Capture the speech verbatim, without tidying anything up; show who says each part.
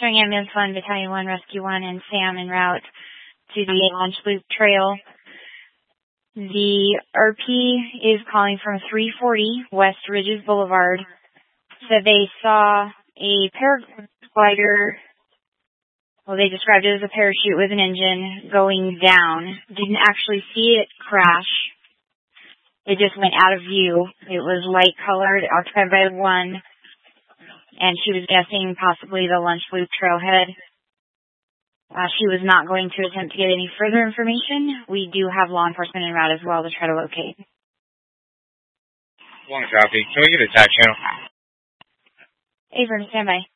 Speaker 1: showing Ambulance one, Battalion one, Rescue one, and Sam en route to the Launch Loop Trail. The R P is calling from three forty West Ridges Boulevard. Said they saw a paraglider, well, they described it as a parachute with an engine going down. Didn't actually see it crash. It just went out of view. It was light colored, occupied by one, and she was guessing possibly the Lunch Loop trailhead. Uh, she was not going to attempt to get any further information. We do have law enforcement en route as well to try to locate.
Speaker 2: One copy. Can we get a tax channel?
Speaker 1: Avern, stand by.